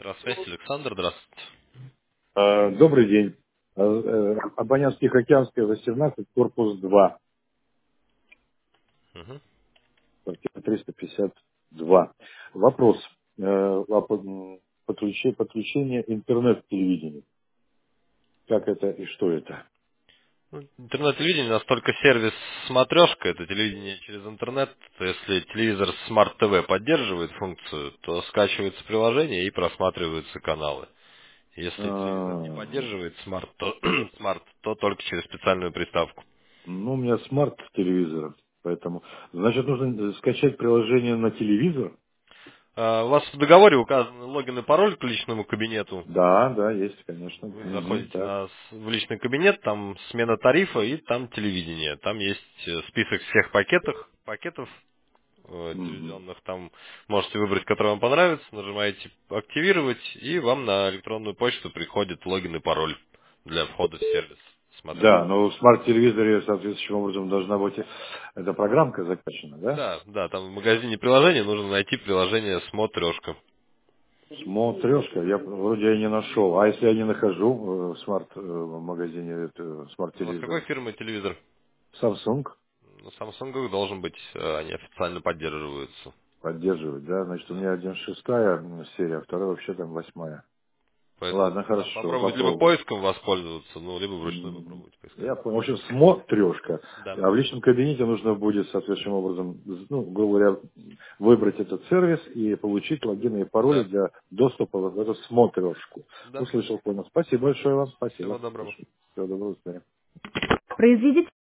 Здравствуйте, Александр, здравствуйте. Добрый день. Абонентский Океанская, 18, корпус 2, Мгм. квартира 352. Вопрос подключение интернет-телевидения. Как это и что это? Ну, интернет-телевидение у нас только сервис смотрешка, это телевидение через интернет. То если телевизор Smart TV поддерживает функцию, то скачивается приложение и просматриваются каналы. Если телевизор не А, поддерживает Smart, то только через специальную приставку. Ну, у меня смарт-телевизор, поэтому... Значит, нужно скачать приложение на телевизор? У вас в договоре указан логин и пароль к личному кабинету. Да, да, есть, конечно. Вы Мгм, заходите так. в личный кабинет, там смена тарифа и там телевидение. Там есть список всех пакетов Мгм. телевизионных, там можете выбрать, который вам понравится, нажимаете «Активировать», и вам на электронную почту приходит логин и пароль для входа в сервис Да, смотрешки. но в смарт-телевизоре соответствующим образом должна быть эта программка закачана, да? Да, да, там в магазине приложений нужно найти приложение «Смотрешка». Смотрешка, я вроде я не нашел. А если я не нахожу в смарт-магазине У вас какой смарт-телевизора? фирмы телевизор? Samsung На Samsung должен быть, они официально поддерживаются. поддерживает, да? Значит, у меня Да. 1.6 серия, а вторая вообще там 8. Поэтому Ладно, надо хорошо, попробовать либо попробую. поиском воспользоваться, ну, либо вручную попробовать поискать. Я понял. В общем, смотрешка. Да. А в личном кабинете нужно будет соответствующим образом, ну, грубо говоря, выбрать этот сервис и получить логины и пароли Да. для доступа в эту смотрешку. Да. Услышал, понял. Спасибо большое вам, Всего спасибо. доброго. Всего доброго, до свидания. Произведите